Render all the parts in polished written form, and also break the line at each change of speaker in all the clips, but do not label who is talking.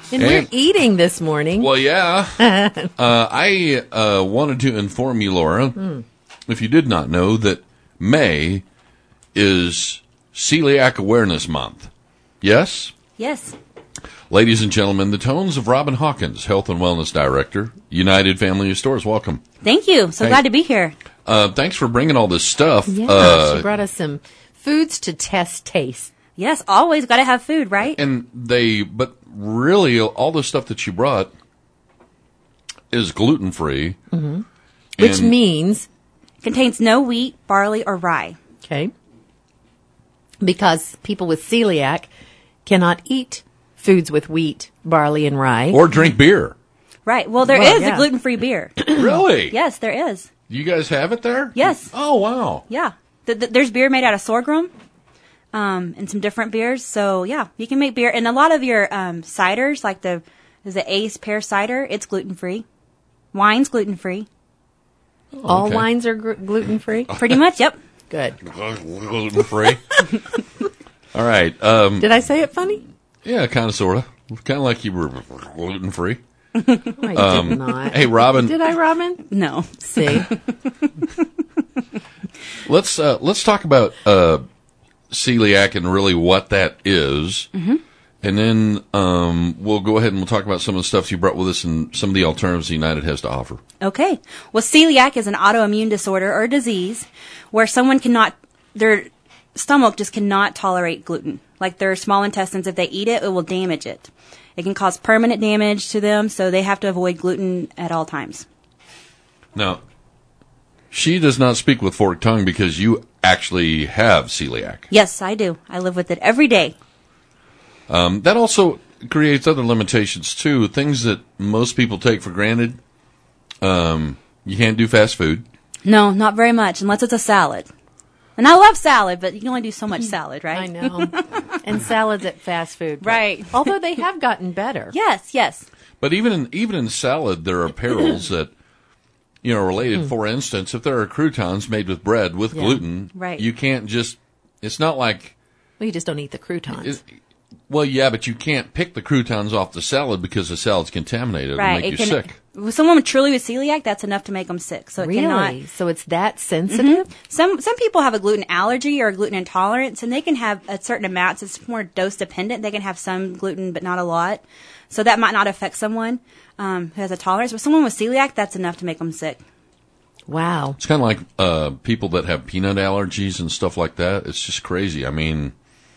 And we're eating this morning.
Well, yeah. I wanted to inform you, Laura, if you did not know, that May is Celiac Awareness Month. Yes?
Yes.
Ladies and gentlemen, the tones of Robin Hawkins, Health and Wellness Director, United Family of Stores. Welcome.
Thank you. So glad to be here.
Thanks for bringing all this stuff.
Yeah, she brought us some foods to test taste.
Yes, always got to have food, right?
But really, all the stuff that you brought is gluten-free.
Mm-hmm. Which means?
Contains no wheat, barley, or rye.
Okay. Because people with celiac cannot eat foods with wheat, barley, and rye.
Or drink beer.
Right. Well, there is a gluten-free beer.
Really?
Yes, there is.
You guys have it there?
Yes.
Oh, wow.
Yeah. There's beer made out of sorghum and some different beers. So, yeah, you can make beer. And a lot of your ciders, like the Ace pear cider, it's gluten-free. Wine's gluten-free.
Oh,
all wines are gluten-free?
Pretty much, yep.
Good.
Gluten-free. All right.
Did I say it funny?
Yeah, kind of, sort of. Kind of like you were gluten-free.
I did not.
Hey, Robin.
Did I, Robin?
No.
See?
Let's talk about celiac and really what that is. Mm-hmm. And then we'll go ahead and we'll talk about some of the stuff you brought with us and some of the alternatives United has to offer.
Okay. Well, celiac is an autoimmune disorder or disease where someone their stomach just cannot tolerate gluten. Like their small intestines, if they eat it, it will damage it. It can cause permanent damage to them, so they have to avoid gluten at all times.
Now, she does not speak with forked tongue because you actually have celiac.
Yes, I do. I live with it every day.
That also creates other limitations, too. Things that most people take for granted. You can't do fast food.
No, not very much, unless it's a salad. And I love salad, but you can only do so much salad, right?
I know. And salads at fast food.
Right.
Although they have gotten better.
Yes, yes.
But even in salad, there are perils that, are related. For instance, if there are croutons made with bread with gluten,
right.
You can't just, it's not like...
Well, you just don't eat the croutons.
Well, yeah, but you can't pick the croutons off the salad because the salad's contaminated.
Right.
It'll make you sick.
With someone truly with celiac, that's enough to make them sick. So it
really? So it's that sensitive?
Mm-hmm. Some people have a gluten allergy or a gluten intolerance, and they can have a certain amount. It's more dose dependent. They can have some gluten, but not a lot. So that might not affect someone who has a tolerance. But someone with celiac, that's enough to make them sick.
Wow.
It's kind of like people that have peanut allergies and stuff like that. It's just crazy. I mean,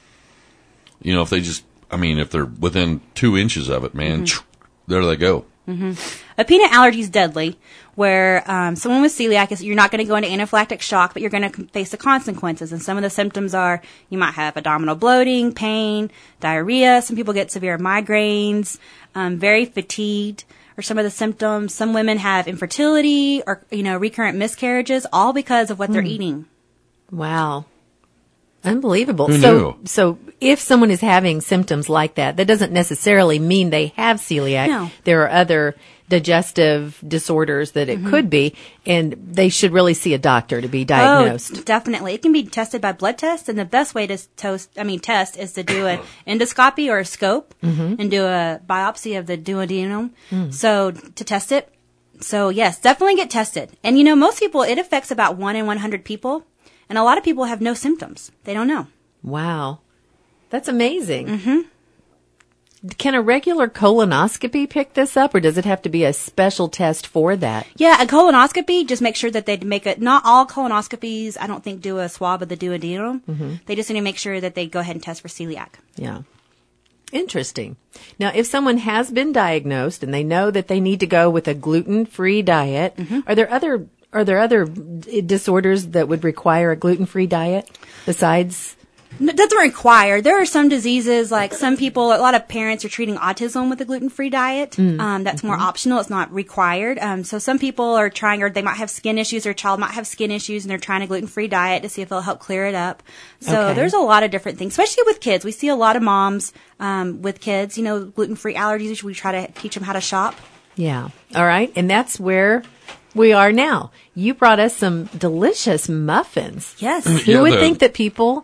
if they're within 2 inches of it, man, there they go.
Mm-hmm. A peanut allergy is deadly, where someone with celiac, you're not going to go into anaphylactic shock, but you're going to face the consequences. And some of the symptoms are you might have abdominal bloating, pain, diarrhea. Some people get severe migraines, very fatigued are some of the symptoms. Some women have infertility or, recurrent miscarriages, all because of what they're eating.
Wow. Unbelievable.
Who knew?
So if someone is having symptoms like that doesn't necessarily mean they have celiac.
No.
There are other digestive disorders that it could be, and they should really see a doctor to be diagnosed.
Oh, definitely. It can be tested by blood test, and the best way to test is to do an endoscopy or a scope and do a biopsy of the duodenum. So to test it. So yes, definitely get tested. And most people, it affects about 1 in 100 people. And a lot of people have no symptoms. They don't know.
Wow. That's amazing. Mm-hmm. Can a regular colonoscopy pick this up, or does it have to be a special test for that?
Yeah, a colonoscopy, just make sure that they make it. Not all colonoscopies, I don't think, do a swab of the duodenum. Mm-hmm. They just need to make sure that they go ahead and test for celiac.
Yeah. Interesting. Now, if someone has been diagnosed and they know that they need to go with a gluten-free diet, are there other disorders that would require a gluten-free diet besides?
It doesn't require. There are some diseases, like a lot of parents are treating autism with a gluten-free diet. That's more optional. It's not required. So some people are trying, or they might have skin issues, their child might have skin issues, and they're trying a gluten-free diet to see if it'll help clear it up. So there's a lot of different things, especially with kids. We see a lot of moms with kids, gluten-free allergies. We try to teach them how to shop.
Yeah. All right. And that's where we are now. You brought us some delicious muffins.
Yes.
Who would think that people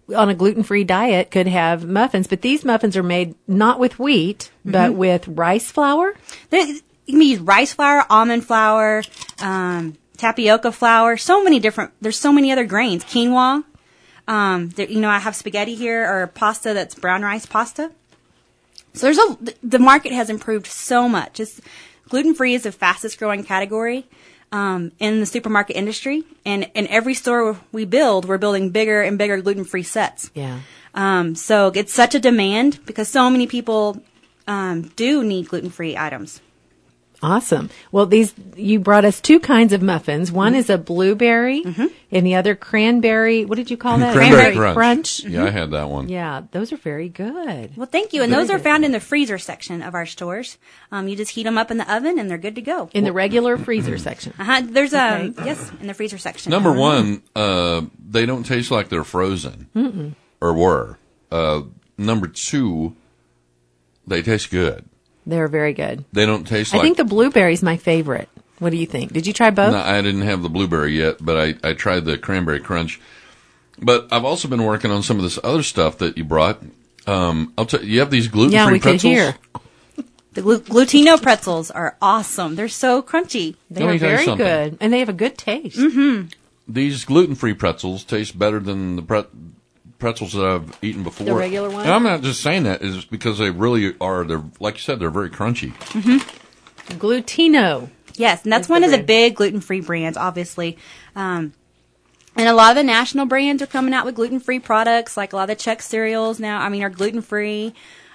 on a gluten-free diet could have muffins, but these muffins are made not with wheat, but with rice flour.
You can use rice flour, almond flour, tapioca flour, there's so many other grains. Quinoa. I have spaghetti here, or pasta that's brown rice pasta. So the market has improved so much. Gluten-free is the fastest growing category in the supermarket industry. And in every store we're building bigger and bigger gluten-free sets.
Yeah.
So it's such a demand because so many people do need gluten-free items.
Awesome. Well, you brought us two kinds of muffins. One is a blueberry, and the other cranberry. What did you call that?
Cranberry crunch.
Mm-hmm.
Yeah, I had that one.
Yeah, those are very good.
Well, thank you. And those are found in the freezer section of our stores. You just heat them up in the oven, and they're good to go.
In the regular freezer section.
There's yes, in the freezer section.
Number one, they don't taste like they're frozen or were. Number two, they taste good.
They're very good.
They don't taste like...
I think the blueberry's my favorite. What do you think? Did you try both?
No, I didn't have the blueberry yet, but I tried the cranberry crunch. But I've also been working on some of this other stuff that you brought. I'll tell you have these gluten-free pretzels.
Yeah, we could hear.
The Glutino pretzels are awesome. They're so crunchy.
They are very good, and they have a good taste.
Mm-hmm.
These gluten-free pretzels taste better than the pretzels that I've eaten before.
The regular one?
And I'm not just saying that. It's because they really are. They're, like you said, they're very crunchy.
Mm-hmm.
Glutino.
Yes, and that's one of the big gluten-free brands, obviously. And a lot of the national brands are coming out with gluten-free products, like a lot of the Chex cereals now, are gluten-free.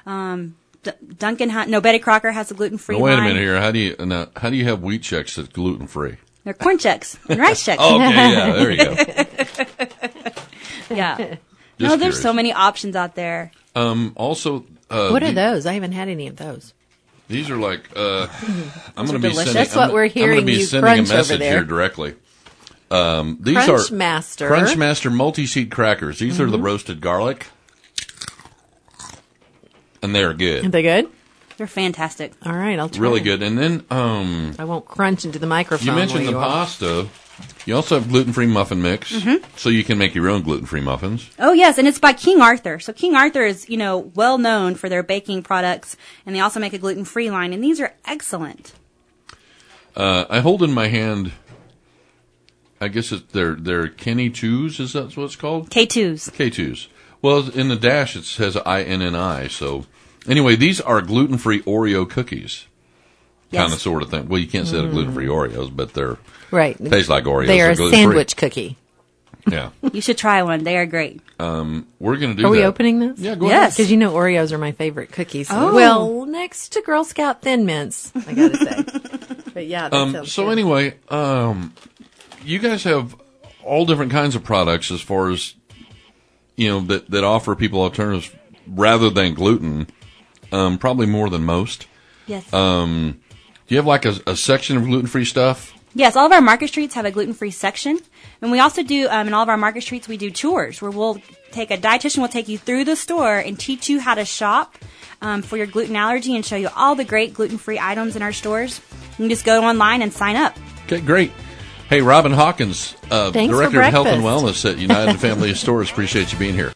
Betty Crocker has a gluten-free line.
Wait a minute here. How do you have wheat Chex that's gluten-free?
They're corn Chex and rice Chex.
Oh, okay, yeah, there you go.
Yeah.
Just
there's
curious.
so many options out there.
Also,
What are those? I haven't had any of those.
These are like I'm going to be
delicious.
sending.
That's what we're hearing
I'm going to be
you
sending a
crunch over
message
there.
here directly. These
Crunchmaster.
are Crunchmaster multi-seed crackers. These are the roasted garlic, and they are good.
Are they good?
They're fantastic.
All right, I'll try
Really
them.
good. And then
I won't crunch into the microphone.
you mentioned
where
the
you are.
pasta. You also have gluten-free muffin mix, so you can make your own gluten-free muffins.
Oh, yes, and it's by King Arthur. So King Arthur is, well known for their baking products, and they also make a gluten-free line, and these are excellent.
I hold in my hand, I guess they're Kenny 2s, is that what it's called?
K2s.
K2s. Well, in the dash it says INNI, so... Anyway, these are gluten-free Oreo cookies.
Yes.
Kind of sort of thing. Well, you can't say they're gluten-free Oreos, but they're...
Right.
Taste like Oreos.
They are a
gluten-free.
sandwich cookie.
Yeah.
You should try one. They are great.
We're going to do that.
Are we opening this?
Yeah, go
Yes.
Because Oreos are my favorite cookies.
Oh.
Well, next to Girl Scout Thin Mints, I gotta say. But yeah, that
ahead.
sounds
So
good.
anyway, you guys have all different kinds of products as far as, that offer people alternatives rather than gluten, probably more than most.
Yes.
Do you have like a section of gluten-free stuff?
Yes, all of our Market Streets have a gluten-free section. And we also do, in all of our Market Streets, we do tours where we'll take a dietitian will take you through the store and teach you how to shop for your gluten allergy and show you all the great gluten-free items in our stores. You can just go online and sign up.
Okay, great. Hey, Robin Hawkins,
Thanks for
Director of Health and
breakfast.
Wellness at United Family of Stores. Appreciate you being here.